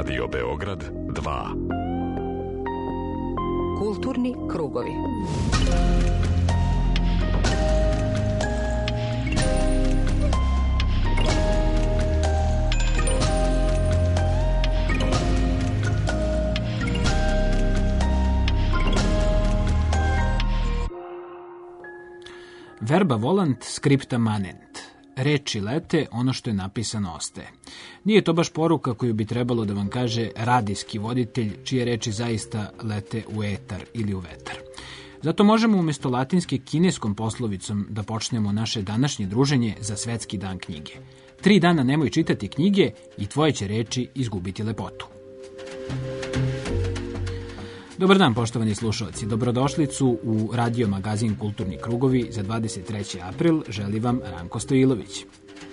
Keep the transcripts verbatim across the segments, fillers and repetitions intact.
Radio Beograd dva. Kulturni krugovi. Verba volant, scripta manent. Reči lete, ono što je napisano ostaje. Nije to baš poruka koju bi trebalo da vam kaže radijski voditelj, čije reči zaista lete u etar ili u vetar. Zato možemo umjesto latinske kineskom poslovicom da počnemo naše današnje druženje za Svetski dan knjige. Tri dana nemoj čitati knjige i tvoje će reči izgubiti lepotu. Dobar dan, poštovani slušalci. Dobrodošlicu u radio magazin Kulturni krugovi za dvadeset treći april. Želi vam Ranko Stojilović.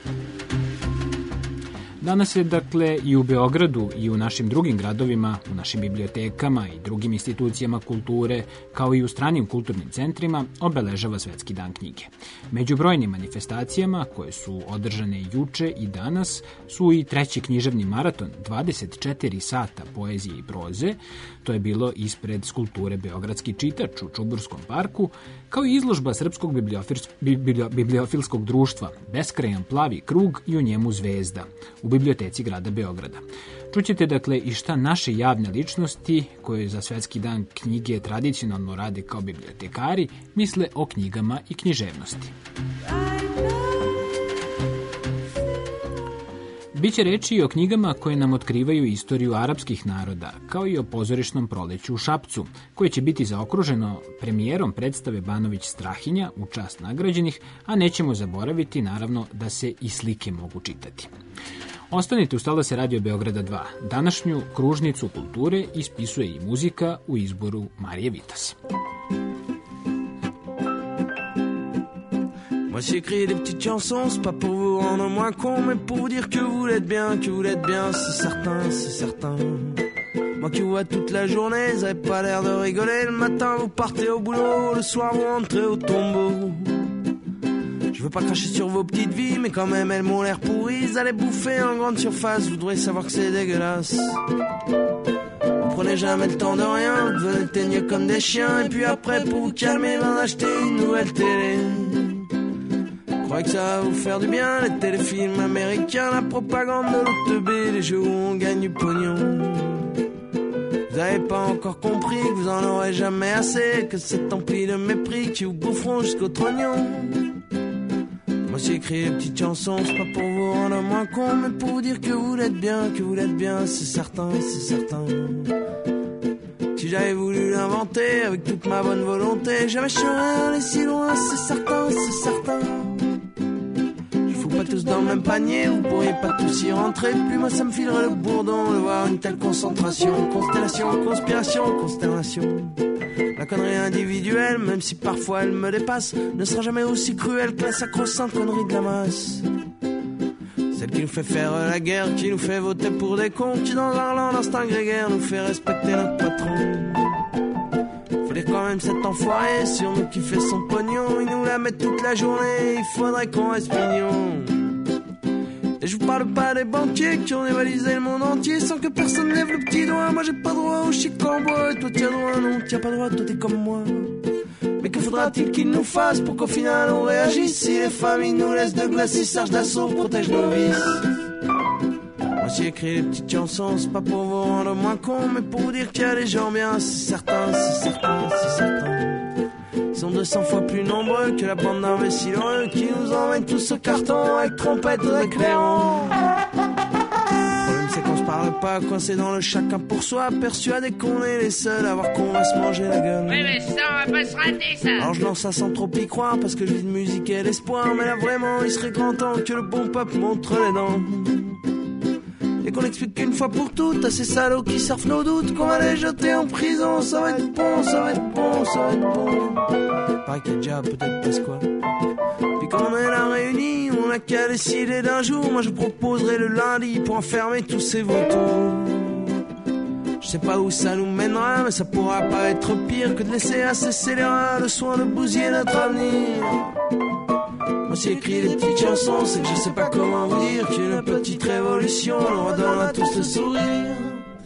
Danas je, dakle, i u Beogradu i u našim drugim gradovima, u našim bibliotekama i drugim institucijama kulture, kao i u stranim kulturnim centrima, obeležava Svetski dan knjige. Među brojnim manifestacijama, koje su održane juče i danas, su i treći književni maraton, dvadeset četiri sata poezije i proze, to je bilo ispred skulpture Beogradski čitač u Čuburskom parku, kao i izložba Srpskog bibliofilskog društva, Beskrajan plavi krug i u njemu zvezda, u biblioteci grada Beograda. Čućete, dakle, i šta naše javne ličnosti, koje za Svetski dan knjige tradicionalno rade kao bibliotekari, misle o knjigama i književnosti. Biće reči i o knjigama koje nam otkrivaju istoriju arapskih naroda, kao i o pozorišnom proleću u Šapcu, koje će biti zaokruženo premijerom predstave Banović Strahinja u čast nagrađenih, a nećemo zaboraviti, naravno, da se i slike mogu čitati. Ostanite uz Talase Radio Beograda dva. Današnju kružnicu kulture ispisuje i muzika u izboru Marije Vitas. Moi j'écris des petites chansons, c'est pas pour vous rendre moins con, mais pour vous dire que vous l'êtes bien, que vous l'êtes bien, c'est certain, c'est certain. Moi qui vous vois toute la journée, vous avez pas l'air de rigoler, le matin vous partez au boulot, le soir vous rentrez au tombeau. Je veux pas cracher sur vos petites vies, mais quand même elles m'ont l'air pourries, vous allez bouffer en grande surface, vous devrez savoir que c'est dégueulasse. Vous prenez jamais le temps de rien, vous devenez teigneux comme des chiens, et puis après pour vous calmer, vous en achetez une nouvelle télé. Je crois que ça va vous faire du bien, les téléfilms américains, la propagande de l'O T B, les jeux où on gagne du pognon. Vous avez pas encore compris que vous en aurez jamais assez, que c'est empli de mépris qui vous boufferont jusqu'au trognon. Moi j'ai écrit des petites chansons, c'est pas pour vous rendre moins con, mais pour vous dire que vous l'êtes bien, que vous l'êtes bien, c'est certain, c'est certain. Si j'avais voulu l'inventer avec toute ma bonne volonté, jamais je serais allé si loin, c'est certain, c'est certain. Pas tous dans le même panier, vous pourriez pas tous y rentrer. Plus moi ça me filerait le bourdon de voir une telle concentration. Constellation, conspiration, consternation. La connerie individuelle, même si parfois elle me dépasse, ne sera jamais aussi cruelle que la sacro-sainte connerie de la masse. Celle qui nous fait faire la guerre, qui nous fait voter pour des cons, qui dans un land d'instinct grégaire nous fait respecter notre patron. Faut dire quand même cet enfoiré sur nous qui fait son pognon, il nous la met toute la journée, il faudrait qu'on reste mignon. Et je vous parle pas des banquiers qui ont dévalisé le monde entier sans que personne lève le petit doigt. Moi j'ai pas droit au chic en bois, et toi t'y as droit, non t'y as pas droit, toi t'es comme moi. Mais que faudra-t-il qu'ils nous fassent pour qu'au final on réagisse? Si les familles nous laissent de glace, si Serge Dassault protège nos vices. Moi j'ai écrit des petites chansons, c'est pas pour vous rendre moins con, mais pour vous dire qu'il y a des gens bien, c'est certain, c'est certain, c'est certain. Ils sont deux cents fois plus nombreux que la bande d'imbéciles heureux qui nous emmènent tous au carton avec trompette et éclairant. Le problème c'est qu'on se parle pas, coincé dans le chacun pour soi, persuadé qu'on est les seuls à voir qu'on va se manger la gueule. Oui mais ça on va pas se rater ça. Alors je lance ça sans trop y croire parce que je vis de musique et d'espoir, mais là vraiment il serait grand temps que le bon peuple montre les dents. Et qu'on explique qu'une fois pour toutes à ces salauds qui surfent nos doutes qu'on va les jeter en prison. Ça va être bon, ça va être bon, ça va être bon. Pareil qu'il y a déjà peut-être Pasqua. Puis quand on est là réunis, on n'a qu'à décider d'un jour. Moi je proposerai le lundi pour enfermer tous ces vautours. Je sais pas où ça nous mènera, mais ça pourra pas être pire que de laisser à ces scélérats le soin de bousiller notre avenir. Moi j'ai écrit des petites chansons, c'est que je sais pas comment vous dire qu'une petite révolution nous redonnera tous le sourire.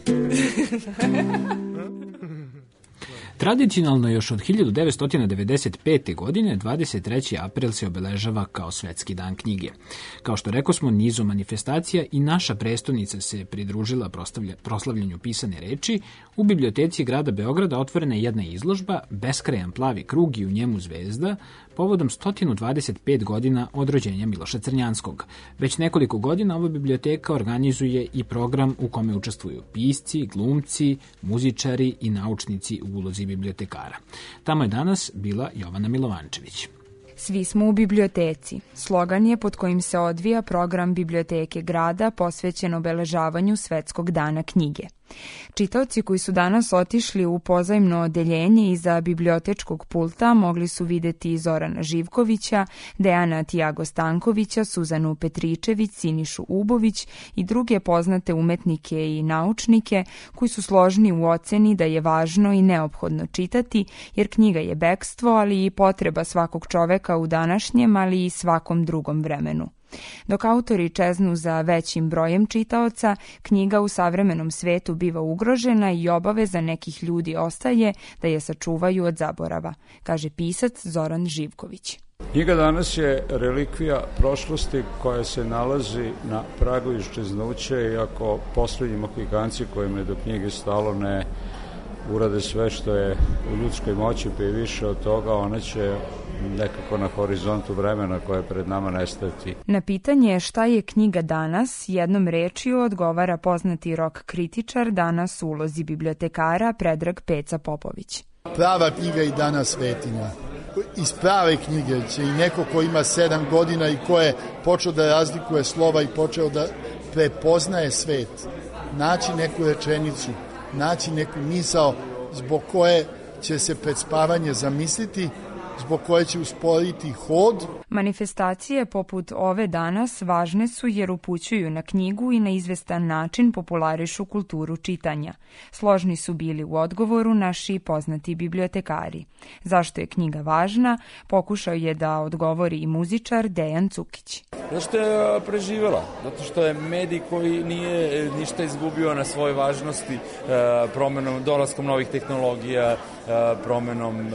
Tradicionalno još od hiljadu devetsto devedeset pete. godine dvadeset treći april se obeležava kao Svetski dan knjige. Kao što rekosmo, nizom manifestacija i naša prestonica se pridružila proslavljanju pisane reči. U biblioteci grada Beograda otvorena je jedna izložba Beskrajan plavi krug i u njemu zvezda povodom sto dvadeset pet godina od rođenja Miloša Crnjanskog. Već nekoliko godina ova biblioteka organizuje i program u kome učestvuju pisci, glumci, muzičari i naučnici u ulozi bibliotekara. Tamo je danas bila Jovana Milovančević. Svi smo u biblioteci. Slogan je pod kojim se odvija program Biblioteke grada posvećen obeležavanju Svetskog dana knjige. Čitaoci koji su danas otišli u pozajmno odeljenje iza bibliotečkog pulta mogli su videti Zorana Živkovića, Dejana Tijago Stankovića, Suzanu Petričević, Sinišu Ubović i druge poznate umetnike i naučnike koji su složni u oceni da je važno i neophodno čitati, jer knjiga je bekstvo, ali i potreba svakog čoveka u današnjem, ali i svakom drugom vremenu. Dok autori čeznu za većim brojem čitaoca, knjiga u savremenom svetu biva ugrožena i obaveza nekih ljudi ostaje da je sačuvaju od zaborava, kaže pisac Zoran Živković. Knjiga danas je relikvija prošlosti koja se nalazi na pragu iščeznuća, iako poslednji Mohikanci kojima je do knjige stalo ne urade sve što je u ljudskoj moći, pa i više od toga, ona će nekako na horizontu vremena koje je pred nama nestati. Na pitanje šta je knjiga danas, jednom rečju odgovara poznati rock kritičar, danas u ulozi bibliotekara Predrag Peca Popović. Prava knjiga i danas svetinja. Iz prave knjige će i neko ko ima sedam godina i ko je počeo da razlikuje slova i počeo da prepoznaje svet, naći neku rečenicu, naći neku misao zbog koje će se pred spavanje zamisliti, zbog koje će usporiti hod. Manifestacije poput ove danas važne su jer upućuju na knjigu i na izvestan način popularišu kulturu čitanja. Složni su bili u odgovoru naši poznati bibliotekari. Zašto je knjiga važna, pokušao je da odgovori i muzičar Dejan Cukić. Zato što je preživela, zato što je medij koji nije ništa izgubio na svojoj važnosti promenom, dolaskom novih tehnologija, promenom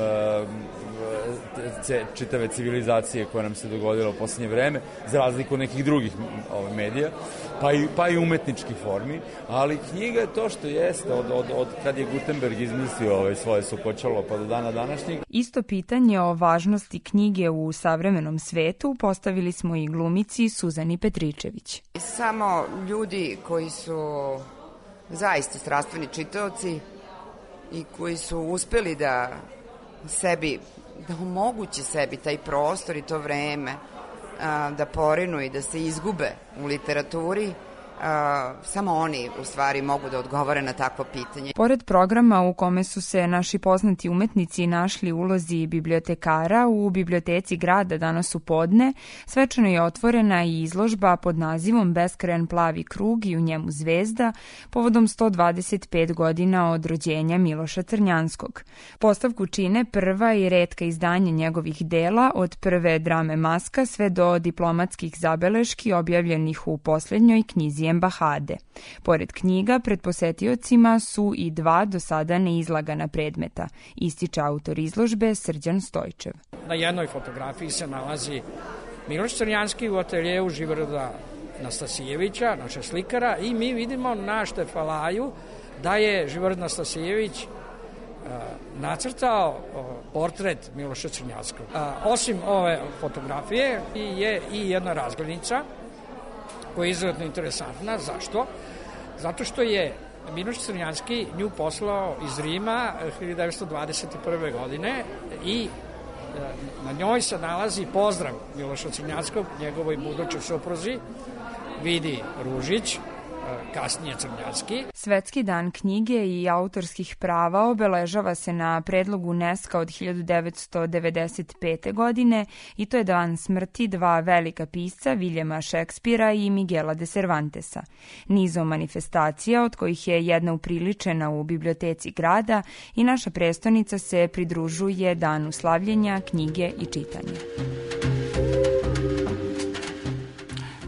čitave civilizacije koja nam se dogodila u posljednje vreme, za razliku od nekih drugih ove, medija, pa i, pa i umetničkih formi, ali knjiga je to što jeste od, od, od kad je Gutenberg izmislio ove svoje sukočalo pa do dana današnjeg. Isto pitanje o važnosti knjige u savremenom svetu postavili smo i glumici Suzani Petričević. Samo ljudi koji su zaista strastveni čitaoci i koji su uspeli da sebi da omoguće sebi taj prostor i to vreme, da porinu i da se izgube u literaturi, samo oni u stvari mogu da odgovore na takvo pitanje. Pored programa u kome su se naši poznati umetnici našli u ulozi bibliotekara, u biblioteci grada danas u podne svečano je otvorena i izložba pod nazivom Beskrajan plavi krug i u njemu zvezda povodom sto dvadeset pet godina od rođenja Miloša Crnjanskog. Postavku čine prva i retka izdanja njegovih dela, od prve drame Maska sve do diplomatskih zabeleški objavljenih u posljednjoj knjizi Embahade. Pored knjiga, pred posetiocima su i dva do sada neizlagana predmeta, ističe autor izložbe Srđan Stojčev. Na jednoj fotografiji se nalazi Miloš Crnjanski u ateljevu Živoroda Nastasijevića, našeg slikara, i mi vidimo na štefalaju da je Živorod Nastasijević nacrtao portret Miloša Crnjanskog. Osim ove fotografije je i jedna razglednica koja je izuzetno interesantna. Zašto? Zato što je Miloš Crnjanski nju poslao iz Rima hiljadu devetsto dvadeset prve. godine i na njoj se nalazi pozdrav Miloša Crnjanskog, njegovoj budućoj supruzi Vidi Ružić, kasnije Crnjanski. Svetski dan knjige i autorskih prava obeležava se na predlog UNESCO od hiljadu devetsto devedeset pete. godine i to je dan smrti dva velika pisca, Viljema Šekspira i Miguela de Cervantesa. Nizom manifestacija, od kojih je jedna upriličena u biblioteci grada, i naša prestonica se pridružuje danu slavljenja knjige i čitanja.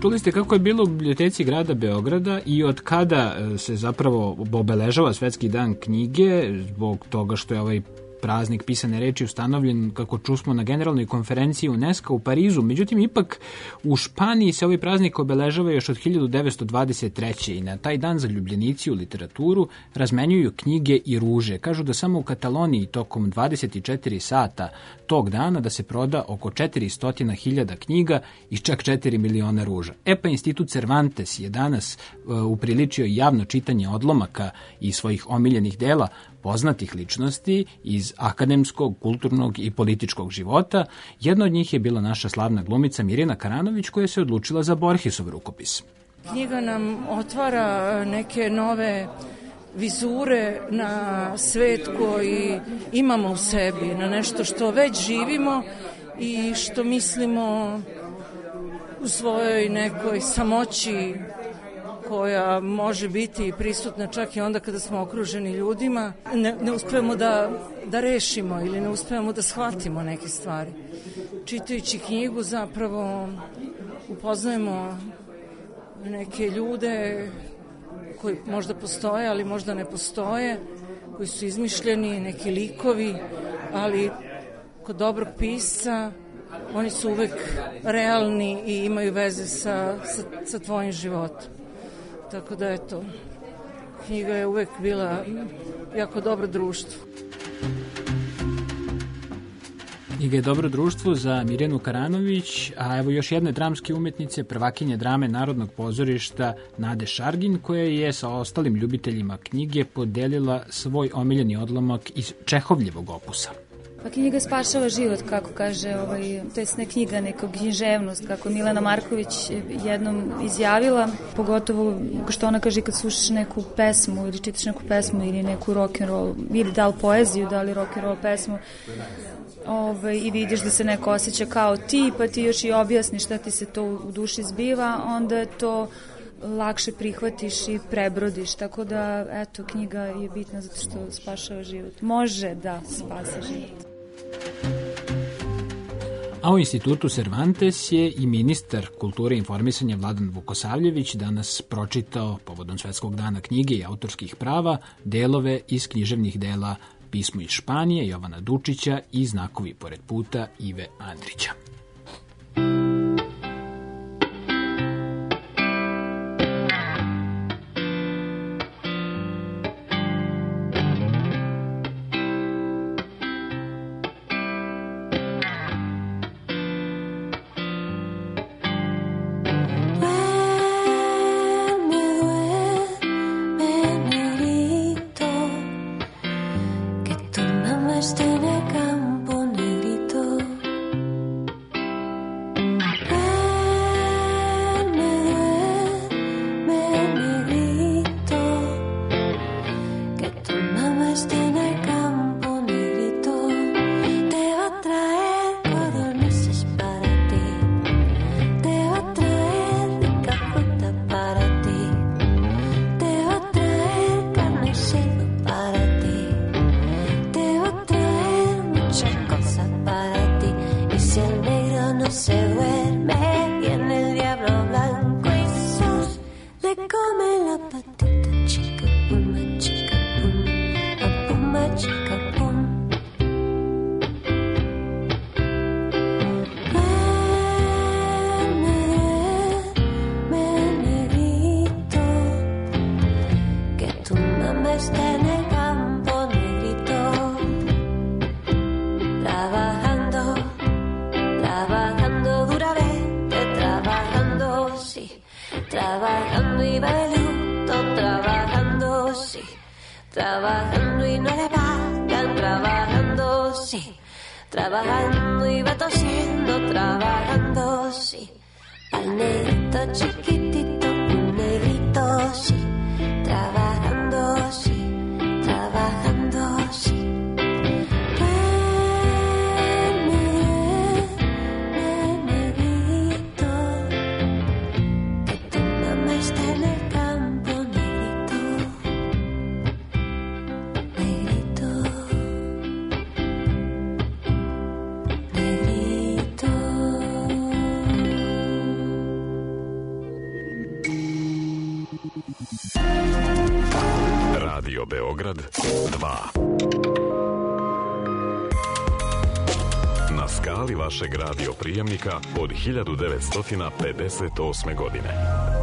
Čuli ste kako je bilo u biblioteci grada Beograda i od kada se zapravo obeležava Svetski dan knjige, zbog toga što je ovaj praznik pisane reči ustanovljen, kako čusmo, na generalnoj konferenciji UNESCO u Parizu. Međutim, ipak u Španiji se ovaj praznik obeležava još od hiljadu devetsto dvadeset treće. i na taj dan zaljubljenici u literaturu razmenjuju knjige i ruže. Kažu da samo u Kataloniji tokom dvadeset četiri sata tog dana da se proda oko četiristo hiljada knjiga i čak četiri miliona ruža. E pa Institut Cervantes je danas uh, upriličio javno čitanje odlomaka i svojih omiljenih dela poznatih ličnosti iz akademskog, kulturnog i političkog života. Jedna od njih je bila naša slavna glumica Mirjana Karanović, koja se odlučila za Borgesov rukopis. Knjiga nam otvara neke nove vizure na svet koji imamo u sebi, na nešto što već živimo i što mislimo u svojoj nekoj samoći, koja može biti prisutna čak i onda kada smo okruženi ljudima, ne, ne uspevamo da, da rešimo ili ne uspevamo da shvatimo neke stvari. Čitajući knjigu zapravo upoznajemo neke ljude koji možda postoje, ali možda ne postoje, koji su izmišljeni, neki likovi, ali kod dobrog pisca oni su uvek realni i imaju veze sa, sa, sa tvojim životom. Tako da, eto, knjiga je uvek bila jako dobro društvo. Knjiga je dobro društvo za Mirjanu Karanović, a evo još jedne dramske umetnice, prvakinje drame Narodnog pozorišta Nade Šargin, koja je sa ostalim ljubiteljima knjige podelila svoj omiljeni odlomak iz Čehovljevog opusa. Pa knjiga spašava život, kako kaže, ovaj, to je ne knjiga, nego književnost, kako Milena Marković jednom izjavila, pogotovo što ona kaže kad slušaš neku pesmu ili čitaš neku pesmu ili neku rock'n'roll, ili da li poeziju, da li rock'n'roll pesmu, ovaj, i vidiš da se neko osjeća kao ti, pa ti još i objasniš šta ti se to u duši zbiva, onda je to lakše prihvatiš i prebrodiš, tako da, eto, knjiga je bitna zato što spašava život. Može da spasa život. A u Institutu Cervantes je i ministar kulture i informisanja Vladan Vukosavljević danas pročitao, povodom Svetskog dana knjige i autorskih prava, delove iz književnih dela Pismo iz Španije Jovana Dučića i Znakovi pored puta Ive Andrića. Trabajando y no le pagan, trabajando sí, trabajando y va tosiendo, trabajando sí, al negrito chiquitito, un negrito sí, trabajando sí, trabajando sí. Radio Beograd dva. Na skali vašeg radio prijemnika od hiljadu devetsto pedeset osme godine.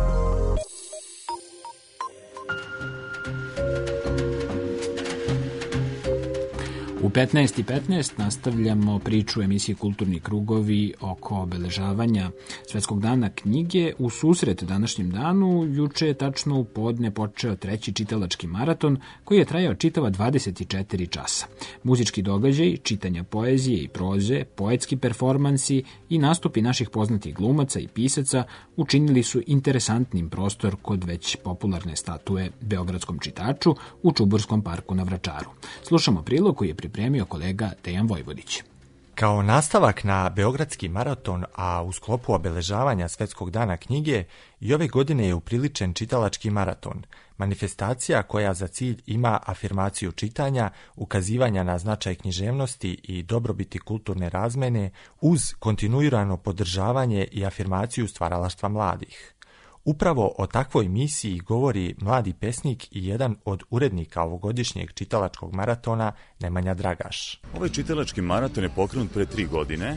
U petnaest i petnaest nastavljamo priču emisije Kulturni krugovi oko obeležavanja Svetskog dana knjige. U susret današnjem danu, juče je tačno u podne počeo treći čitalački maraton koji je trajao čitava dvadeset četiri časa. Muzički događaj, čitanja poezije i proze, poetski performansi i nastupi naših poznatih glumaca i pisaca učinili su interesantnim prostor kod već popularne statue Beogradskom čitaču u Čuburskom parku na Vračaru. Slušamo prilog koji je pripremio kolega Dejan Vojvodić. Kao nastavak na Beogradski maraton, a u sklopu obeležavanja Svetskog dana knjige, i ove godine je upriličen čitalački maraton, manifestacija koja za cilj ima afirmaciju čitanja, ukazivanja na značaj književnosti i dobrobiti kulturne razmene uz kontinuirano podržavanje i afirmaciju stvaralaštva mladih. Upravo o takvoj misiji govori mladi pesnik i jedan od urednika ovogodišnjeg čitalačkog maratona, Nemanja Dragaš. Ovaj čitalački maraton je pokrenut pre tri godine.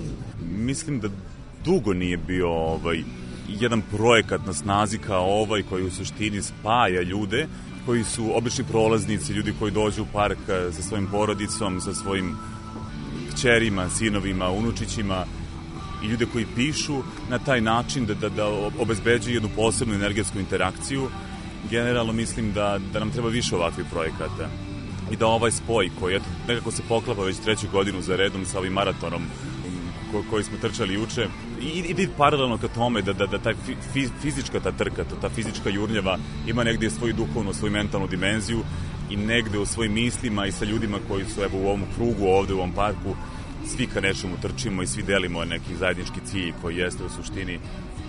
Mislim da dugo nije bio ovaj, jedan projekat na snazi kao ovaj koji u suštini spaja ljude koji su obični prolaznici, ljudi koji dođu u park sa svojim porodicom, sa svojim kćerima, sinovima, unučićima, i ljude koji pišu na taj način da, da, da obezbeđuju jednu posebnu energetsku interakciju. Generalno mislim da, da nam treba više ovakvih projekata i da ovaj spoj koji eto, nekako se poklapa već treću godinu za redom sa ovim maratonom ko, koji smo trčali juče i ide paralelno ka tome da, da, da ta fi, fizička ta trka, ta fizička jurnjava ima negde svoju duhovnu, svoju mentalnu dimenziju i negde u svojim mislima i sa ljudima koji su evo, u ovom krugu ovde u ovom parku svi ka nečemu trčimo i svi delimo neki zajednički cilj koji jeste u suštini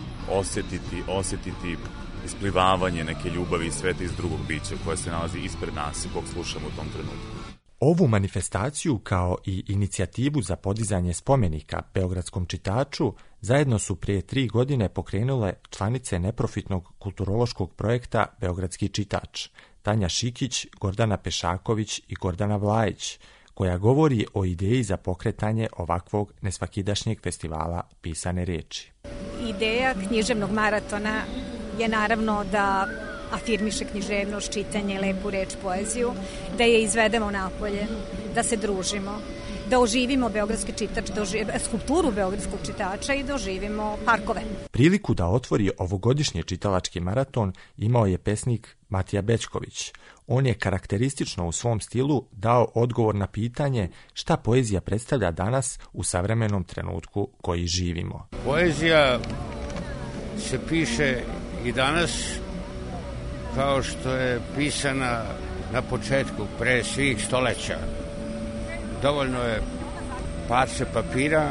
osetiti, osetiti isplivavanje neke ljubavi i sveta iz drugog bića koja se nalazi ispred nas i kog slušamo u tom trenutku. Ovu manifestaciju kao i inicijativu za podizanje spomenika Beogradskom čitaču zajedno su prije tri godine pokrenule članice neprofitnog kulturološkog projekta Beogradski čitač, Tanja Šikić, Gordana Pešaković i Gordana Vlajić, koja govori o ideji za pokretanje ovakvog nesvakidašnjeg festivala pisane reči. Ideja književnog maratona je naravno da afirmiše književnost, čitanje, lepu reč, poeziju, da je izvedemo napolje, da se družimo, da oživimo Beogradski čitač, da oživimo skulpturu Beogradskog čitača i da oživimo parkove. Priliku da otvori ovogodišnji čitalački maraton imao je pesnik Matija Bećković. On je karakteristično u svom stilu dao odgovor na pitanje šta poezija predstavlja danas u savremenom trenutku koji živimo. Poezija se piše i danas kao što je pisana na početku, pre svih stoleća. Dovoljno je parce papira,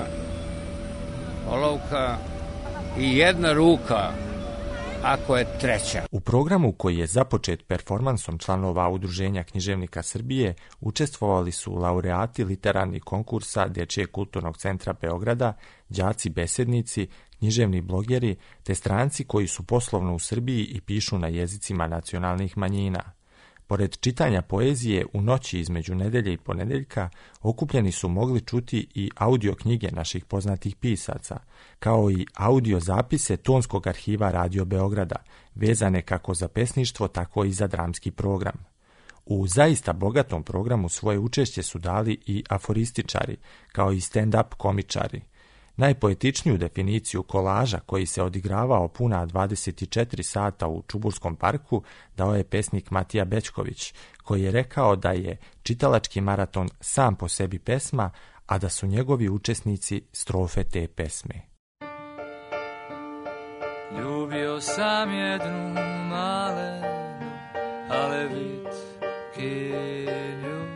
olovka i jedna ruka, ako je treća. U programu koji je započet performansom članova Udruženja književnika Srbije učestvovali su laureati literarnih konkursa Dečijeg kulturnog centra Beograda, đaci besednici, književni blogeri te stranci koji su poslovno u Srbiji i pišu na jezicima nacionalnih manjina. Pored čitanja poezije u noći između nedelje i ponedeljka, okupljeni su mogli čuti i audio knjige naših poznatih pisaca, kao i audio zapise tonskog arhiva Radio Beograda, vezane kako za pesništvo, tako i za dramski program. U zaista bogatom programu svoje učešće su dali i aforističari, kao i stand-up komičari. Najpoetičniju definiciju kolaža koji se odigravao puna dvadeset četiri sata u Čuburskom parku dao je pesnik Matija Bećković, koji je rekao da je čitalački maraton sam po sebi pesma, a da su njegovi učesnici strofe te pesme. Ljubio sam jednu malenu alevitkinju,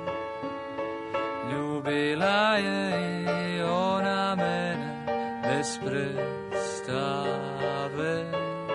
ljubila je i ona mene bez predstave.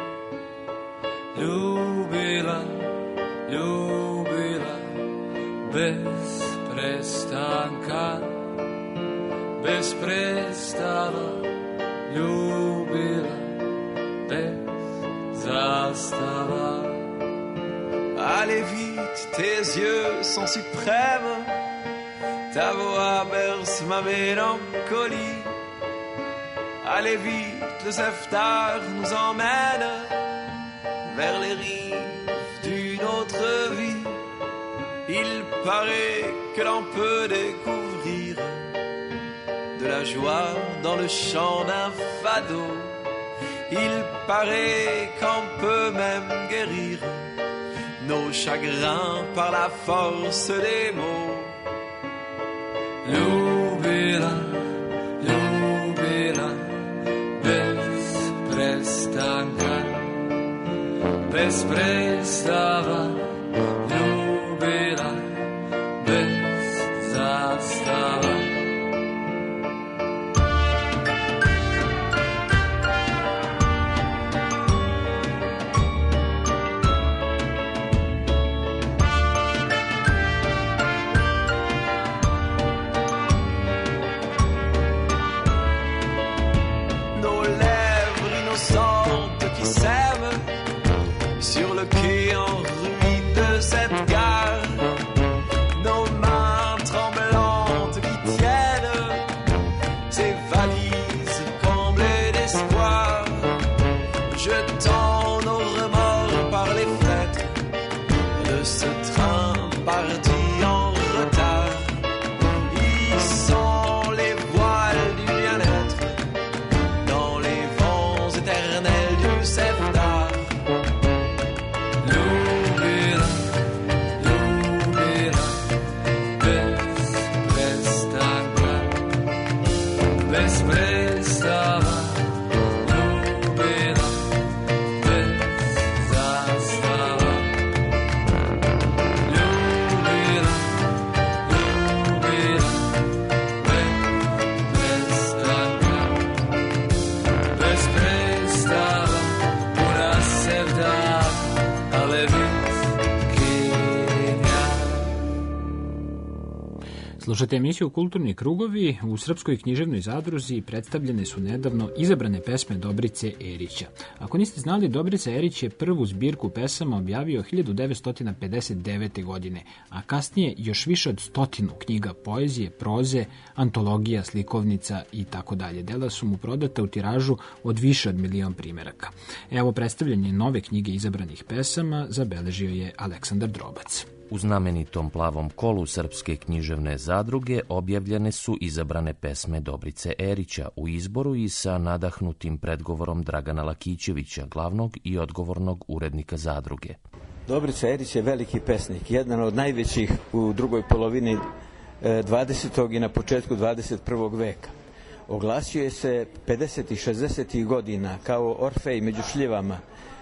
Ljubila, ljubila bez prestanka, bez prestava, ljubila bez zastava. Allez vite, tes yeux sont suprêmes, ta voix berce ma mélancolie. Allez vite, le Seftar nous emmène vers les rives d'une autre vie. Il paraît que l'on peut découvrir de la joie dans le chant d'un fado. Il paraît qu'on peut même guérir nos chagrins par la force des mots. Ljubila, ljubila, bez prestanka, bez prestava, ljubila, bez zastava. Sur le quai en ruine de cette gare, nos mains tremblantes qui tiennent ces valises comblées d'espoir, jetant nos remords par les fenêtres de ce train parti en retard. Hissons les voiles du bien-être dans les vents éternels du Seftar. Slušajte emisiju Kulturni krugovi. U Srpskoj književnoj zadruzi predstavljene su nedavno izabrane pesme Dobrice Erića. Ako niste znali, Dobrica Erić je prvu zbirku pesama objavio hiljadu devetsto pedeset devete. godine, a kasnije još više od stotinu knjiga poezije, proze, antologija, slikovnica i tako dalje. Dela su mu prodata u tiražu od više od milion primeraka. Evo predstavljanje nove knjige izabranih pesama zabeležio je Aleksandar Drobac. U znamenitom plavom kolu Srpske književne zadruge objavljene su izabrane pesme Dobrice Erića u izboru i sa nadahnutim predgovorom Dragana Lakićevića, glavnog i odgovornog urednika zadruge. Dobrica Erić je veliki pesnik, jedan od najvećih u drugoj polovini dvadesetog i na početku dvadeset prvog veka. Oglasio je se pedesetih i šezdesetih godina kao Orfej među šljivama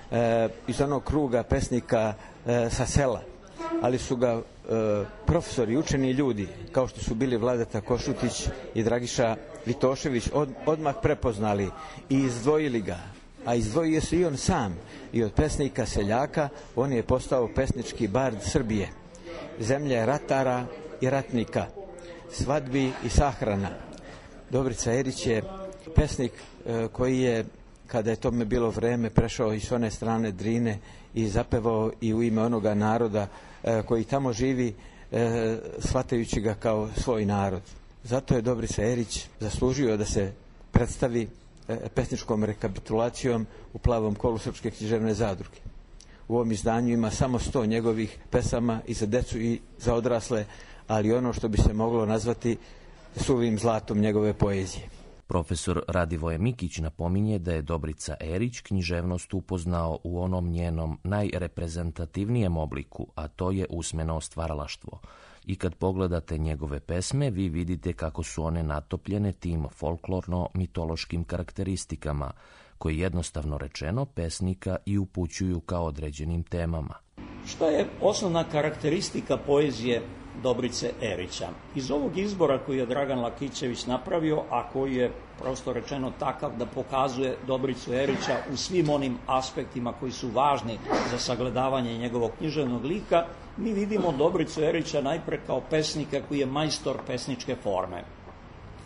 iz onog kruga pesnika sa sela. Ali su ga e, profesori, učeni ljudi, kao što su bili Vladeta Košutić i Dragiša Vitošević, od, odmah prepoznali i izdvojili ga. A izdvojio se i on sam. I od pesnika seljaka on je postao pesnički bard Srbije. Zemlje ratara i ratnika, svadbi i sahrana. Dobrica Erić je pesnik e, koji je, kada je tome bilo vreme, prešao i s one strane Drine i zapevao i u ime onoga naroda koji tamo živi, shvatajući ga kao svoj narod. Zato je Dobrica Erić zaslužio da se predstavi pesničkom rekapitulacijom u plavom kolu Srpske književne zadruge. U ovom izdanju ima samo sto njegovih pesama i za decu i za odrasle, ali ono što bi se moglo nazvati suvim zlatom njegove poezije. Profesor Radivoje Mikić napominje da je Dobrica Erić književnost upoznao u onom njenom najreprezentativnijem obliku, a to je usmeno stvaralaštvo. I kad pogledate njegove pesme, vi vidite kako su one natopljene tim folklorno-mitološkim karakteristikama, koji jednostavno rečeno pesnika i upućuju ka određenim temama. Šta je osnovna karakteristika poezije Dobrice Erića? Iz ovog izbora koji je Dragan Lakićević napravio, a koji je prosto rečeno takav da pokazuje Dobricu Erića u svim onim aspektima koji su važni za sagledavanje njegovog književnog lika, mi vidimo Dobricu Erića najpre kao pesnika koji je majstor pesničke forme.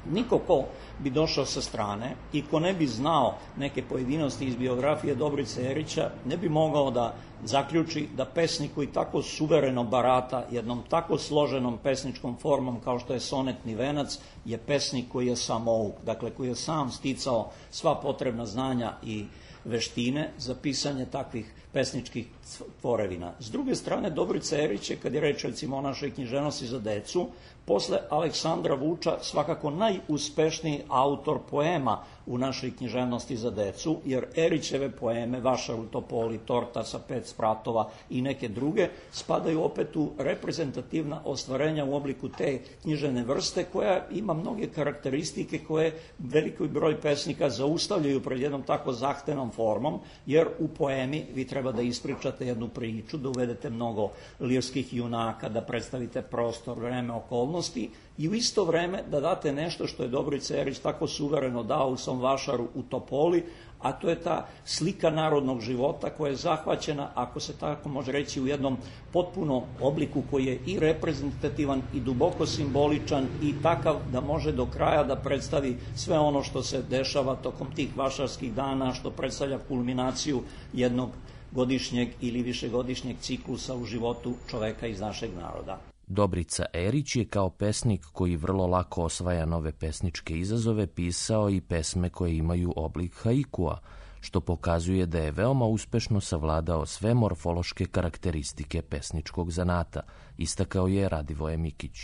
Niko ko bi došao sa strane i ko ne bi znao neke pojedinosti iz biografije Dobrice Erića, ne bi mogao da zaključi da pesnik koji tako suvereno barata jednom tako složenom pesničkom formom kao što je sonetni venac, je pesnik koji je samouk, dakle koji je sam sticao sva potrebna znanja i veštine za pisanje takvih pesničkih tvorevina. S druge strane, Dobrica Erić je, kad je reč recimo o našoj književnosti za decu, posle Aleksandra Vuča svakako najuspešniji autor poema u našoj književnosti za decu, jer Erićeve poeme, Vašar u Topoli, Torta sa pet spratova i neke druge, spadaju opet u reprezentativna ostvarenja u obliku te književne vrste, koja ima mnoge karakteristike koje veliki broj pesnika zaustavljaju pred jednom tako zahtenom formom, jer u poemi vi treba da ispričate jednu priču, da uvedete mnogo lirskih junaka, da predstavite prostor, vreme, okolnosti i u isto vreme da date nešto što je Dobrica Erić tako suvereno dao u svom Vašaru u Topoli, a to je ta slika narodnog života koja je zahvaćena, ako se tako može reći, u jednom potpunom obliku koji je i reprezentativan i duboko simboličan i takav da može do kraja da predstavi sve ono što se dešava tokom tih vašarskih dana, što predstavlja kulminaciju jednog godišnjeg ili višegodišnjeg ciklusa u životu čoveka iz našeg naroda. Dobrica Erić je kao pesnik koji vrlo lako osvaja nove pesničke izazove pisao i pesme koje imaju oblik haikua, što pokazuje da je veoma uspešno savladao sve morfološke karakteristike pesničkog zanata, istakao je Radivoje Mikić.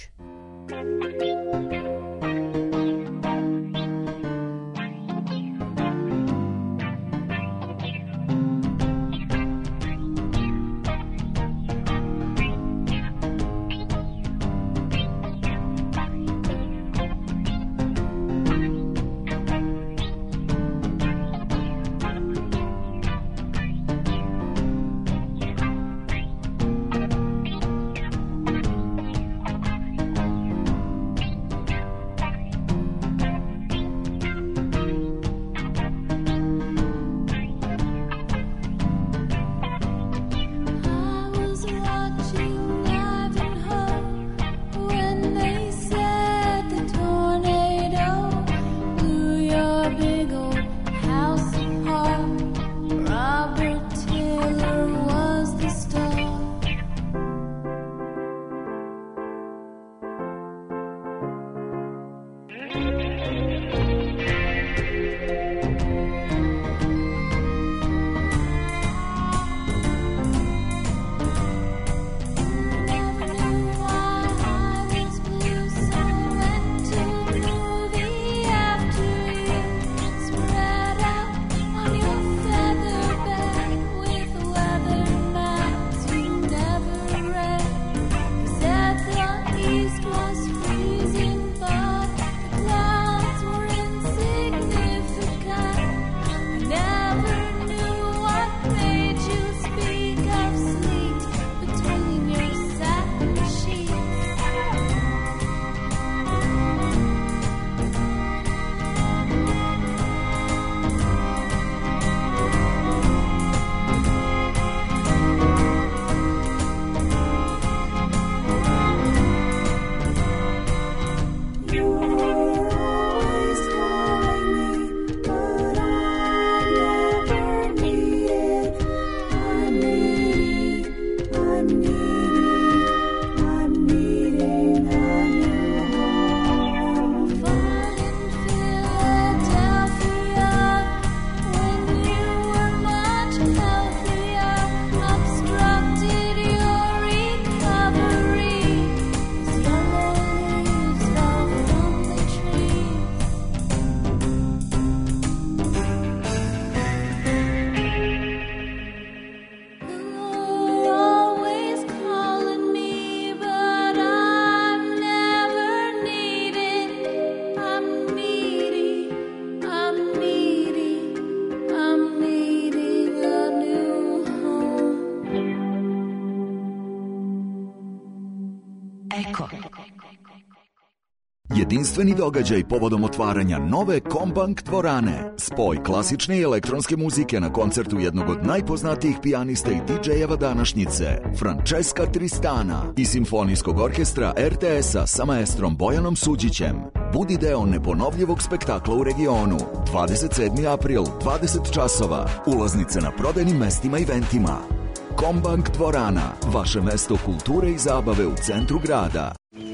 jedinstveni događaj povodom otvaranja nove Kombank dvorane. Spoj klasične i elektronske muzike na koncertu jednog od najpoznatijih pijanista i didžejeva današnjice, Francesca Tristana, i simfonijskog orkestra er te es-a sa maestrom Bojanom Suđićem. Budi deo neponovljivog spektakla u regionu. dvadeset sedmi april, dvadeset časova. Ulaznice na prodajnim mestima i eventima. Kombank dvorana, vaše mesto kulture i zabave u centru grada.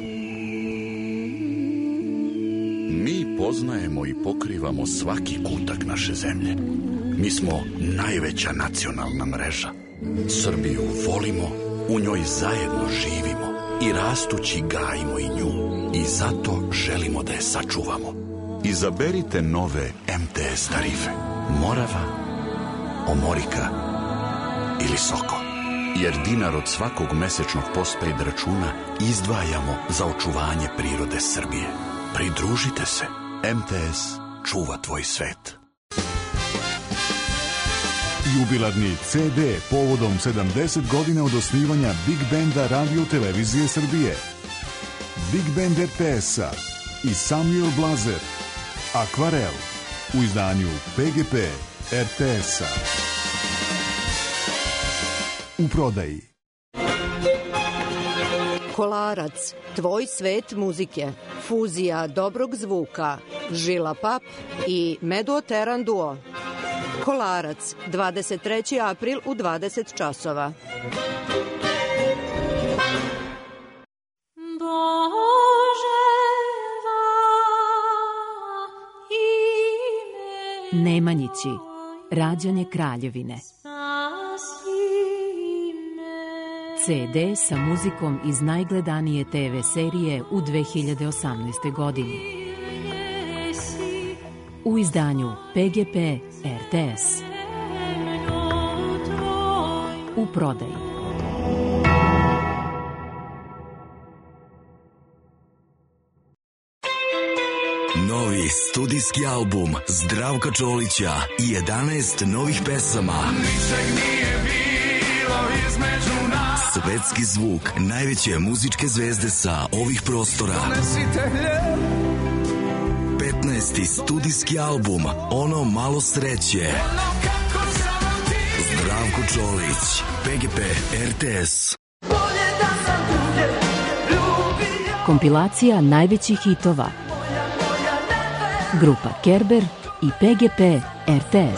Mi poznajemo i pokrivamo svaki kutak naše zemlje. Mi smo najveća nacionalna mreža. Srbiju volimo, u njoj zajedno živimo i rastući gajimo i nju. I zato želimo da je sačuvamo. Izaberite nove em te es tarife. Morava, Omorika ili Soko. Jer dinar od svakog mesečnog postpaid računa izdvajamo za očuvanje prirode Srbije. Pridružite se. em te es čuva tvoj svet. Jubilarni ce de povodom sedamdeset godina od osnivanja Big Benda Radio Televizije Srbije. Big Band er te es-a i Samuel Blazer. Akvarel u izdanju pe ge pe er te es-a. U prodaji. Kolarac, tvoj svet muzike, fuzija dobrog zvuka, Žila Pap i Meduoteran duo. Kolarac, dvadeset treći april u dvadeset časova. Nemanjići, rađanje Kraljevine. ce de sa muzikom iz najgledanije te ve serije u dve hiljade osamnaestoj. godini. U izdanju pe ge pe er te es. U prodaji. Novi studijski album Zdravka Čolića i jedanaest novih pesama. Svetski zvuk najveće muzičke zvezde sa ovih prostora. petnaesti studijski album Ono malo sreće. Zdravko Čolić, pe ge pe er te es. Kompilacija najvećih hitova. Grupa Kerber i pe ge pe er te es.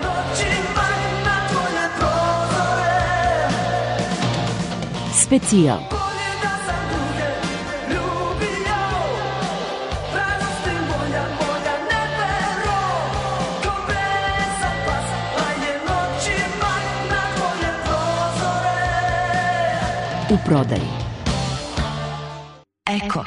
Specijal. U prodaji. Eko.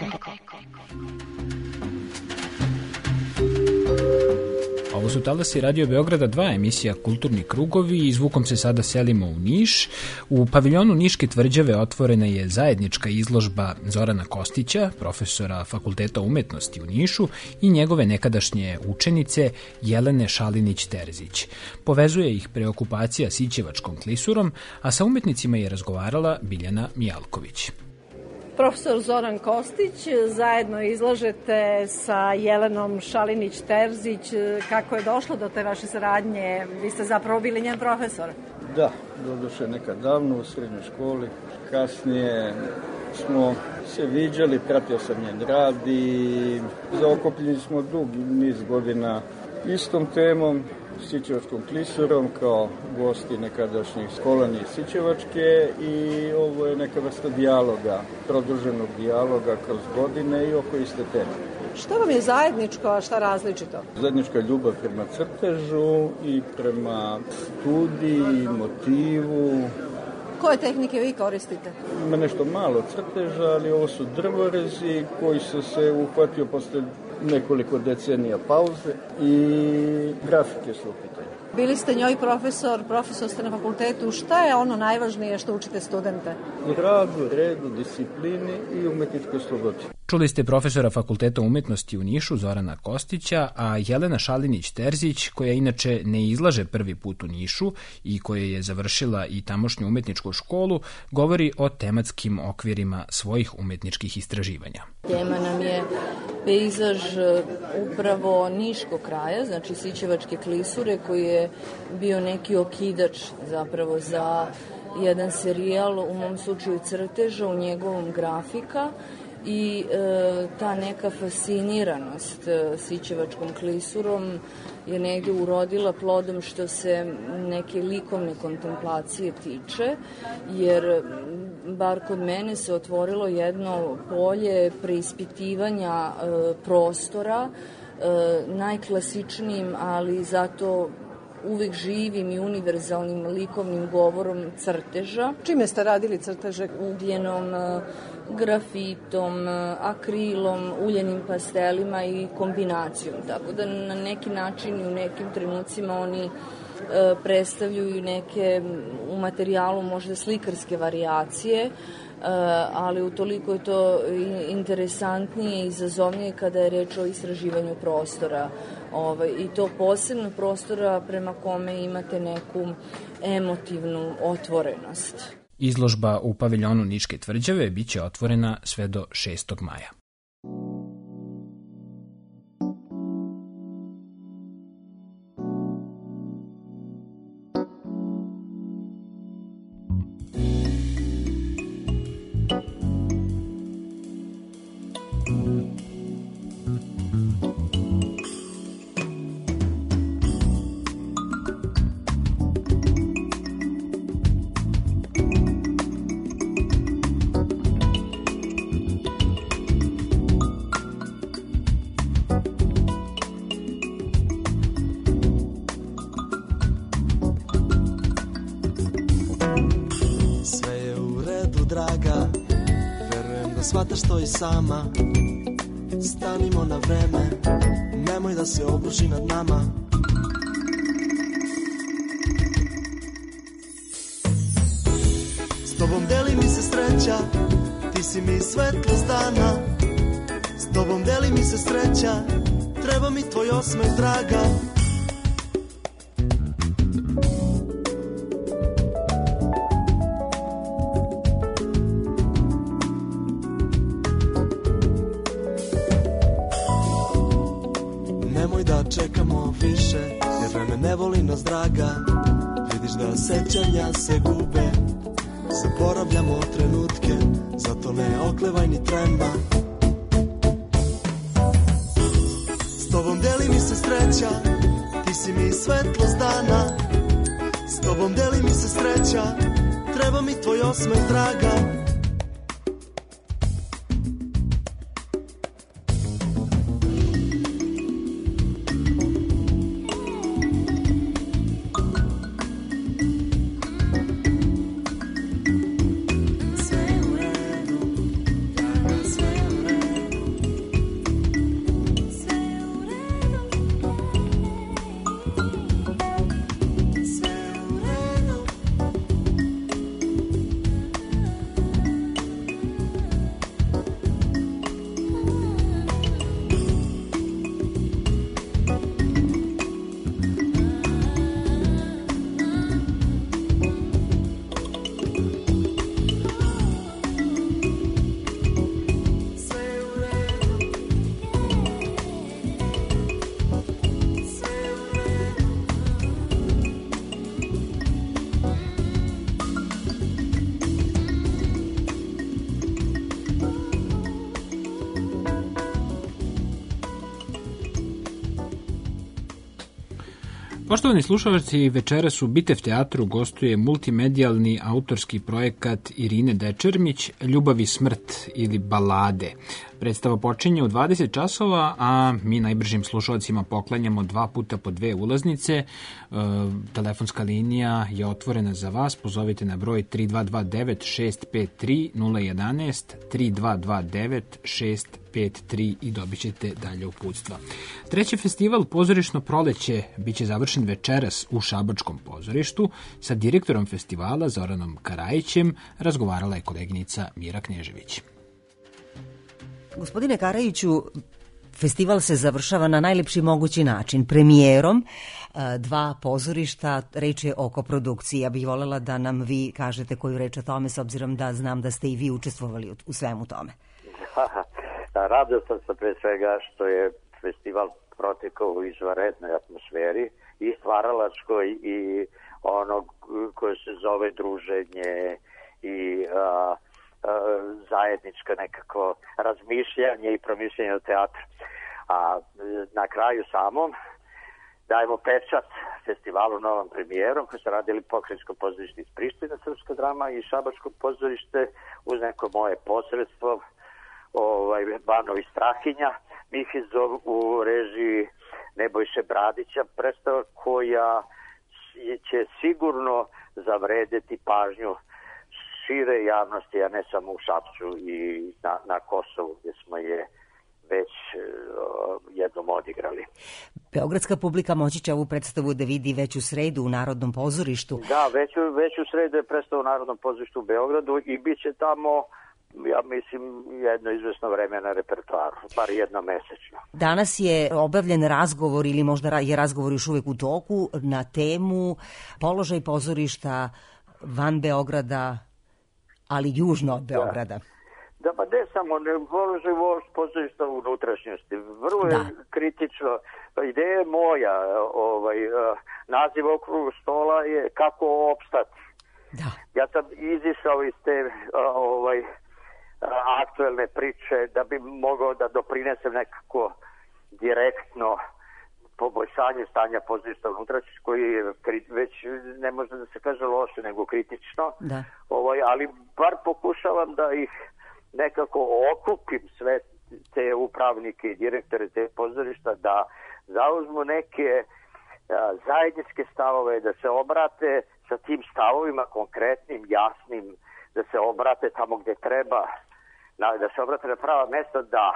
Ovo su talasi Radio Beograda dva, emisija Kulturni krugovi, i zvukom se sada selimo u Niš. U paviljonu Niške tvrđave otvorena je zajednička izložba Zorana Kostića, profesora Fakulteta umetnosti u Nišu, i njegove nekadašnje učenice Jelene Šalinić-Terzić. Povezuje ih preokupacija Sićevačkom klisurom, a sa umetnicima je razgovarala Biljana Mijalković. Profesor Zoran Kostić, zajedno izlažete sa Jelenom Šalinić-Terzić. Kako je došlo do te vaše saradnje? Vi ste zapravo bili njen profesor. Da, doduše nekad davno u srednjoj školi. Kasnije smo se viđali, pratio sam njen rad i zaokupljeni smo dugi niz godina istom temom, Sićevačkom klisurom, kao gosti nekadašnjih školani Sićevačke, i ovo je neka vrsta dijaloga, produženog dijaloga kroz godine i oko iste teme. Šta vam je zajedničko, a šta različito? Zajednička ljubav prema crtežu i prema studiji, motivu. Koje tehnike vi koristite? Ima nešto malo crteža, ali ovo su drvorezi koji su se uhvatio posle nekoliko decenija pauze i grafike su u pitanju. Bili ste njoj profesor, profesor ste na fakultetu. Šta je ono najvažnije što učite studente? Radu, redu, disciplini i umetničkoj slobodi. Čuli ste profesora Fakulteta umetnosti u Nišu Zorana Kostića, a Jelena Šalinić-Terzić, koja inače ne izlaže prvi put u Nišu i koja je završila i tamošnju umetničku školu, govori o tematskim okvirima svojih umetničkih istraživanja. Tema nam je pejzaž upravo niškog kraja, znači Sićevačke klisure, koji je bio neki okidač zapravo za jedan serijal, u mom slučaju crteža, u njegovom grafika, i e, ta neka fasciniranost e, Sićevačkom klisurom je negde urodila plodom što se neke likovne kontemplacije tiče, jer bar kod mene se otvorilo jedno polje preispitivanja e, prostora, e, najklasičnijim, ali zato uvek živim i univerzalnim likovnim govorom crteža. Čime ste radili crteže? Ugljenom, grafitom, akrilom, uljenim pastelima i kombinacijom. Tako da na neki način i u nekim trenucima oni predstavljaju neke u materijalu možda slikarske varijacije, ali utoliko je to interesantnije i izazovnije kada je reč o istraživanju prostora. I to posebno prostora prema kome imate neku emotivnu otvorenost. Izložba u paviljonu Niške tvrđave biće otvorena sve do šestog maja. Shvataš to i sama, stanimo na vreme, nemoj da se obruši nad nama. S tobom deli mi se sreća, ti si mi svetlost dana. S tobom deli mi se sreća, treba mi tvoj osmeh draga. Čekamo više, jer vreme ne voli nas draga. Vidiš da sećanja se gube, zaboravljamo trenutke, zato ne oklevaj ni trema. S tobom deli mi se sreća, ti si mi svetlost dana. S tobom deli mi se sreća, treba mi tvoj osmeh draga. Poštovani slušalci, večeras u Bitev teatru gostuje multimedijalni autorski projekat Irine Dečermić Ljubav i smrt ili balade. Predstava počinje u dvadeset časova, a mi najbržim slušalcima poklanjamo dva puta po dve ulaznice. E, telefonska linija je otvorena za vas. Pozovite na broj tri dva dva devet šest pet tri nula jedan jedanaest, tri dva dva devet šest pet tri i dobit ćete dalje uputstva. Treći festival Pozorišno proleće biće završen večeras u Šabačkom pozorištu. Sa direktorom festivala Zoranom Karajićem razgovarala je koleginica Mira Knežević. Gospodine Karajiću, festival se završava na najlepši mogući način, premijerom dva pozorišta, reč je o koprodukciji. Ja bih voljela da nam vi kažete koju reč o tome, s obzirom da znam da ste i vi učestvovali u svemu tome. Radostan sam pre svega što je festival protekao u izvanrednoj atmosferi i stvaralačkoj i onog koje se zove druženje i a, a, zajedničko nekako razmišljanje i promišljanje o teatru. A na kraju samom dajemo pečat festivalu novom premijerom koji su radili Pokrajinsko pozorište iz Prištine, Srpska drama i Šabačko pozorište uz neko moje posredstvo, ovaj, Banovi Strahinja, Mihizov u režiji Nebojše Bradića, predstava koja će sigurno zavredeti pažnju šire javnosti, a ne samo u Šapcu i na, na Kosovu gdje smo je već uh, jednom odigrali. Beogradska publika moći će ovu predstavu da vidi već u sredu u Narodnom pozorištu. Da, već, već u sredu je predstava u Narodnom pozorištu u Beogradu i bit će tamo, ja mislim, jedno izvesno vreme na repertoaru, bar jedno mesečno. Danas je obavljen razgovor ili možda je razgovor još uvek u toku na temu položaj pozorišta van Beograda, ali južno od Beograda. Da. Da, pa ne samo, ne položaj pozorišta u unutrašnjosti. Vrlo je da. kritično. Ideja je moja, ovaj, naziv okruglog stola je kako opstati. Da. Ja sam izišao iz te ovaj, aktuelne priče da bi mogao da doprinesem nekako direktno poboljšanje stanja pozorišta unutrašnjosti, koji je već ne može da se kaže loše, nego kritično. Da. Ovaj, ali bar pokušavam da ih nekako okupim sve te upravnike i direktore te pozorišta da zauzmu neke a, zajedničke stavove, da se obrate sa tim stavovima konkretnim, jasnim, da se obrate tamo gdje treba, na, da se obrate na prava mesta, da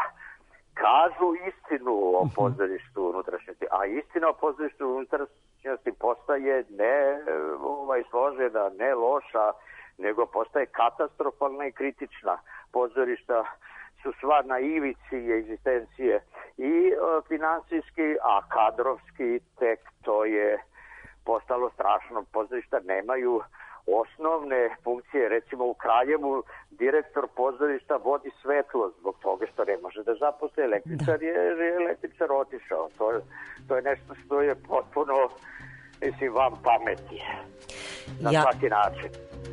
kažu istinu o pozorištu unutrašnjosti. A istina o pozorištu unutrašnjosti postaje ne ovaj, složena, ne loša, nego postaje katastrofalna i kritična. Pozorišta su sva na ivici egzistencije i e, finansijski, a kadrovski tek to je postalo strašno. Pozorišta nemaju osnovne funkcije. Recimo u Kraljevu direktor pozorišta vodi svetlost zbog toga što ne može da zaposle električar, jer je električar otišao. To je, to je nešto što je potpuno, mislim, vam pameti na ja... svaki način.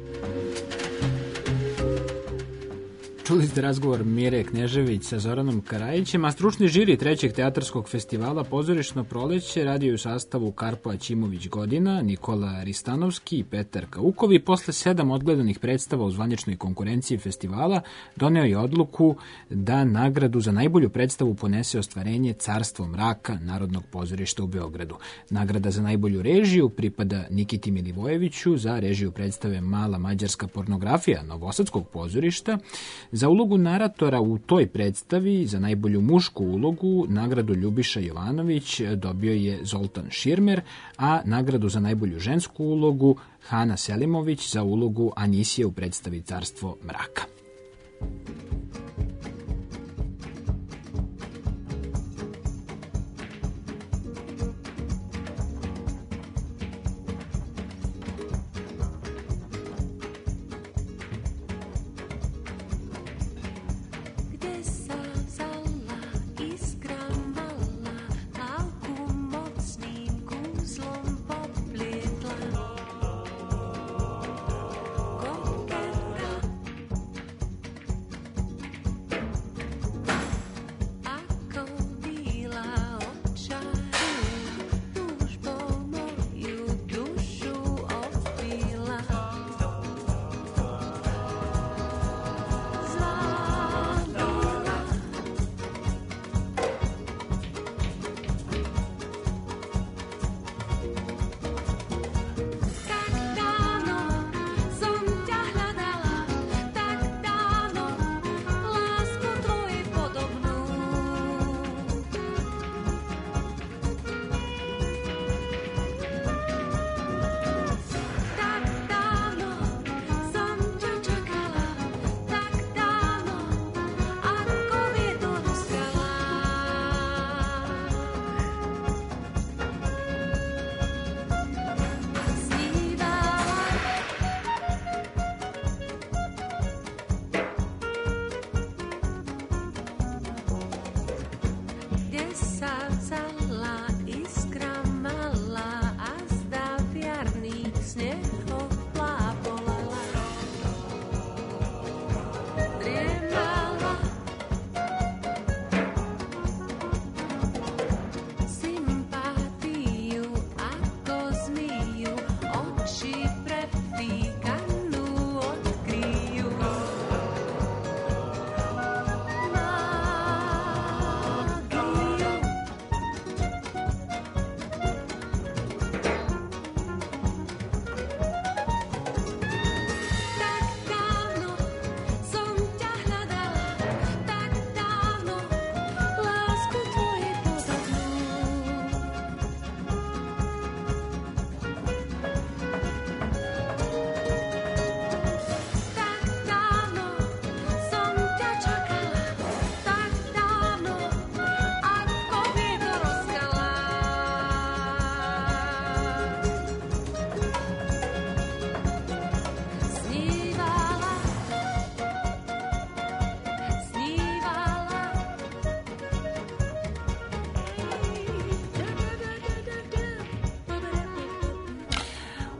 Čuli ste razgovor Mire Knežević sa Zoranom Karajićem, a stručni žiri trećeg teatarskog festivala Pozorišno proleće radio u sastavu Karpo Aćimović Godina, Nikola Ristanovski i Petar Kaukovi. Posle sedam odgledanih predstava u zvaničnoj konkurenciji festivala doneo je odluku da nagradu za najbolju predstavu ponese ostvarenje Carstvo mraka Narodnog pozorišta u Beogradu. Nagrada za najbolju režiju pripada Nikiti Milivojeviću za režiju predstave Mala mađarska pornografija Novosadskog pozorišta. Za ulogu naratora u toj predstavi, za najbolju mušku ulogu, nagradu Ljubiša Jovanović dobio je Zoltan Širmer, a nagradu za najbolju žensku ulogu Hana Selimović za ulogu Anisije u predstavi Carstvo mraka.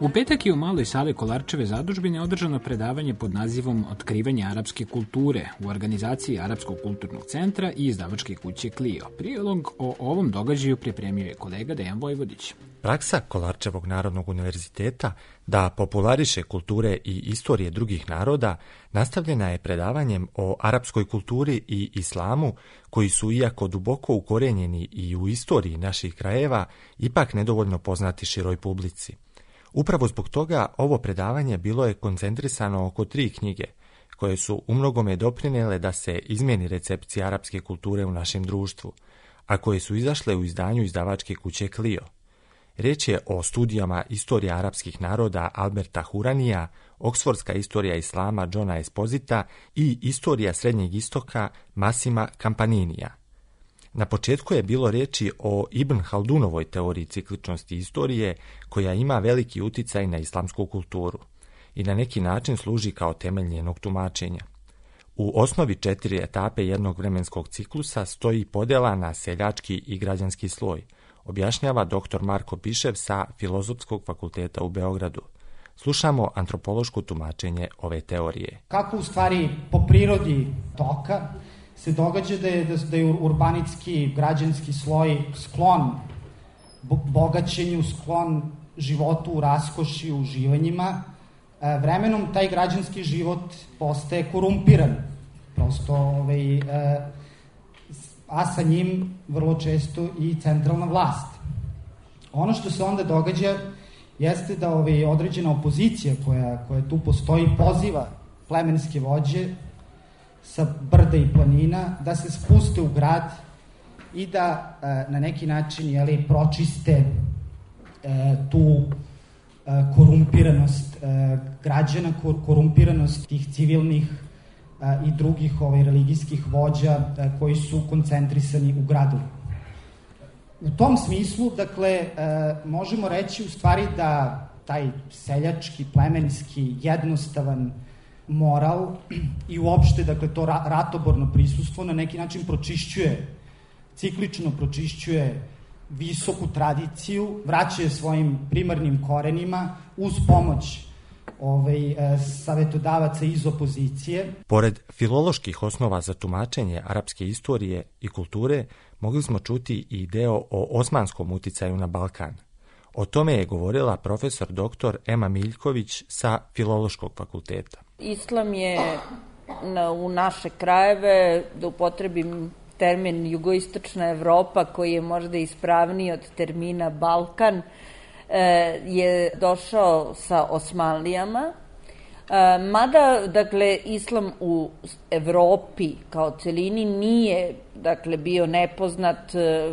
U petak je u maloj sali Kolarčeve zadužbine održano predavanje pod nazivom Otkrivanje arapske kulture u organizaciji Arapskog kulturnog centra i izdavačke kuće Clio. Prilog o ovom događaju pripremio je kolega Dejan Vojvodić. Praksa Kolarčevog narodnog univerziteta da populariše kulture i istorije drugih naroda nastavljena je predavanjem o arapskoj kulturi i islamu, koji su, iako duboko ukorenjeni i u istoriji naših krajeva, ipak nedovoljno poznati široj publici. Upravo zbog toga ovo predavanje bilo je koncentrisano oko tri knjige, koje su umnogome doprinele da se izmijeni recepcija arapske kulture u našem društvu, a koje su izašle u izdanju izdavačke kuće Clio. Riječ je o studijama Istorija arapskih naroda Alberta Huranija, Oksfordska istorija islama Johna Esposita i Istorija Srednjeg istoka Masima Campaninija. Na početku je bilo riječi o Ibn Haldunovoj teoriji cikličnosti istorije, koja ima veliki uticaj na islamsku kulturu i na neki način služi kao temelj njenog tumačenja. U osnovi četiri etape jednog vremenskog ciklusa stoji podjela na seljački i građanski sloj, objašnjava doktor Marko Pišev sa Filozofskog fakulteta u Beogradu. Slušamo antropološko tumačenje ove teorije. Kako u stvari po prirodi toka se događa da je, da je urbanitski građanski sloj sklon bogaćenju, sklon životu u raskoši, u uživanjima. Vremenom taj građanski život postaje korumpiran. Prosto, ovaj, a sa njim vrlo često i centralna vlast. Ono što se onda događa jeste da ovaj, određena opozicija koja, koja tu postoji poziva plemenske vođe sa brda i planina da se spuste u grad i da e, na neki način jeli, pročiste e, tu e, korumpiranost e, građana, kor, korumpiranost tih civilnih e, i drugih ovaj, religijskih vođa e, koji su koncentrisani u gradu. U tom smislu, dakle, e, možemo reći u stvari da taj seljački, plemenski, jednostavan moral i uopšte, dakle, to ratoborno prisustvo na neki način pročišćuje, ciklično pročišćuje visoku tradiciju, vraćaju svojim primarnim korenima uz pomoć ovaj, savetodavaca iz opozicije. Pored filoloških osnova za tumačenje arapske istorije i kulture, mogli smo čuti i deo o osmanskom uticaju na Balkan. O tome je govorila profesor doktor Ema Miljković sa Filološkog fakulteta. Islam je na, u naše krajeve, da upotrebim termin jugoistočna Evropa, koji je možda ispravniji od termina Balkan, je došao sa Osmanlijama. Mada, dakle, islam u Evropi kao celini nije, dakle, bio nepoznat,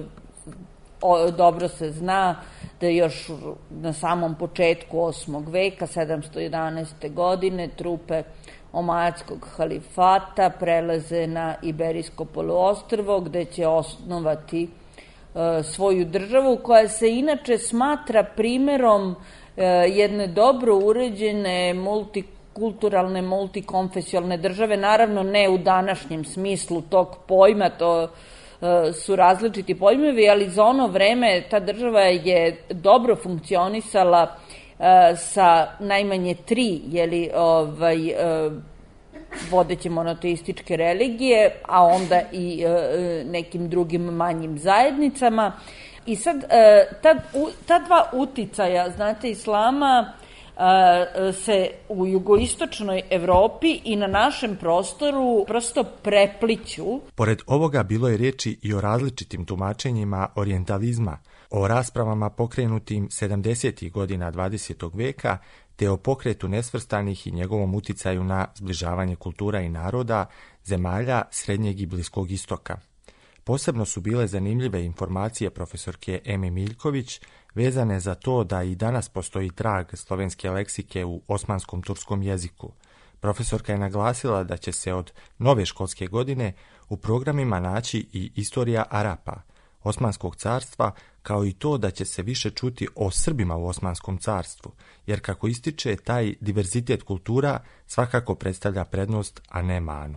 dobro se zna da još na samom početku osmog veka, sedamsto jedanaeste. godine, trupe Omajadskog halifata prelaze na Iberijsko poluostrvo, gde će osnovati e, svoju državu, koja se inače smatra primerom e, jedne dobro uređene multikulturalne, multikonfesionalne države, naravno ne u današnjem smislu tog pojma, to su različiti pojmovi, ali za ono vreme ta država je dobro funkcionisala uh, sa najmanje tri jeli, ovaj, uh, vodeće monoteističke religije, a onda i uh, nekim drugim manjim zajednicama. I sad, uh, ta, u, ta dva uticaja, znate, islama se u jugoistočnoj Evropi i na našem prostoru prosto prepliću. Pored ovoga bilo je riječi i o različitim tumačenjima orijentalizma, o raspravama pokrenutim sedamdesetih godina dvadesetog veka, te o pokretu nesvrstanih i njegovom uticaju na zbližavanje kultura i naroda zemalja Srednjeg i Bliskog istoka. Posebno su bile zanimljive informacije profesorke Eme Miljković vezane za to da i danas postoji trag slovenske leksike u osmanskom turskom jeziku. Profesorka je naglasila da će se od nove školske godine u programima naći i istorija Arapa, Osmanskog carstva, kao i to da će se više čuti o Srbima u Osmanskom carstvu, jer kako ističe, taj diverzitet kultura svakako predstavlja prednost, a ne manu.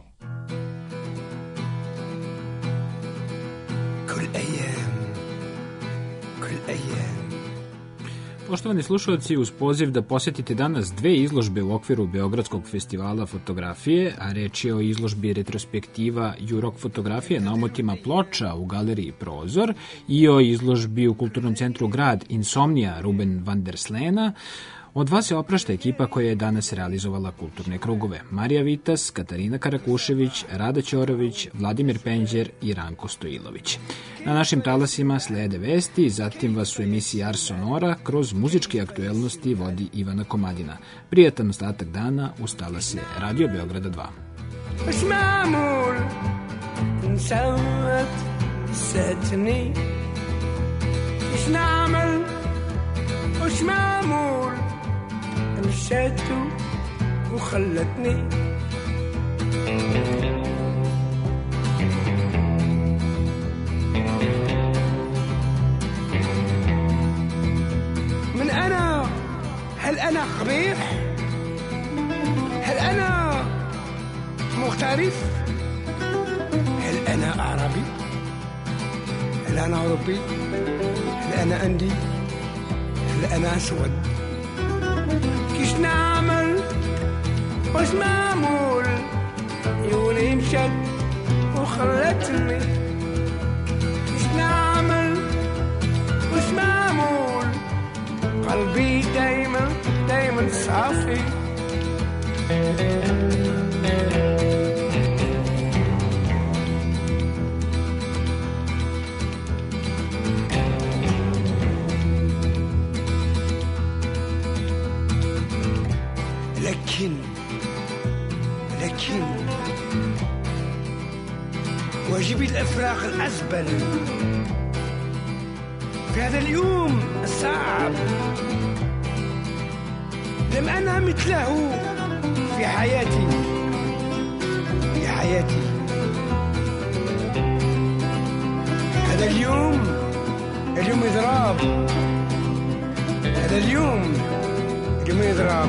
Poštovani slušalci, uz poziv da posjetite danas dve izložbe u okviru Beogradskog festivala fotografije, a reč je o izložbi retrospektiva Jurok fotografije na omotima ploča u galeriji Prozor i o izložbi u Kulturnom centru Grad Insomnija Ruben van der Slena, od vas se oprašta ekipa koja je danas realizovala kulturne krugove. Marija Vitas, Katarina Karakušević, Rada Ćorović, Vladimir Penđer i Ranko Stojilović. Na našim talasima slede vesti, zatim vas u emisiji Ars Sonora kroz muzičke aktuelnosti vodi Ivana Komadina. Prijatan ostatak dana uz talase Radio Beograda dva. مشيته وخلتني من أنا هل أنا قبيح؟ هل أنا مختلف؟ هل أنا عربي؟ هل أنا أوروبي؟ هل أنا أندي؟ هل أنا أسود؟ كيش نعمل واش معمول يوني مشت وخلتني كيش نعمل واش معمول قلبي دايما دايما صافي لكن لكن واجبي الأفراغ الأزبل في هذا اليوم الصعب لم أنا مثله في حياتي في حياتي هذا اليوم اليوم إضراب هذا اليوم اليوم إضراب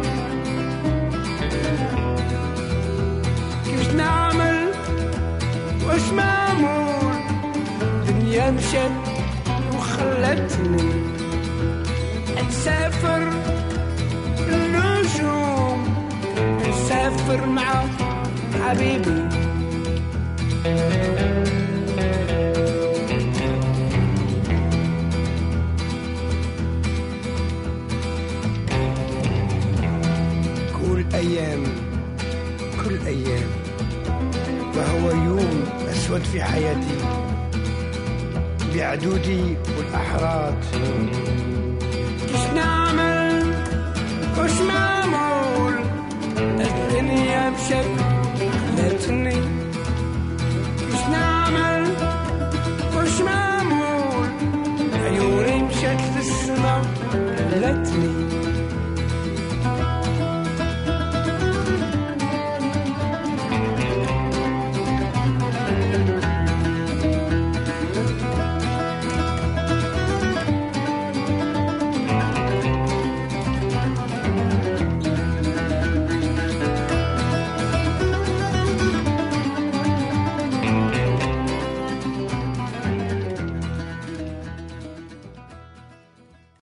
كيف نعمل واش معمول دنيا مشت وخلتني نسافر النجوم نسافر مع حبيبي كل أيام كل أيام وهو يوم أسود في حياتي بعدودي والأحراض كيش نعمل وش معمول الدنيا مشت خلتني كيش نعمل وش معمول عيوني مشت للسما خلتني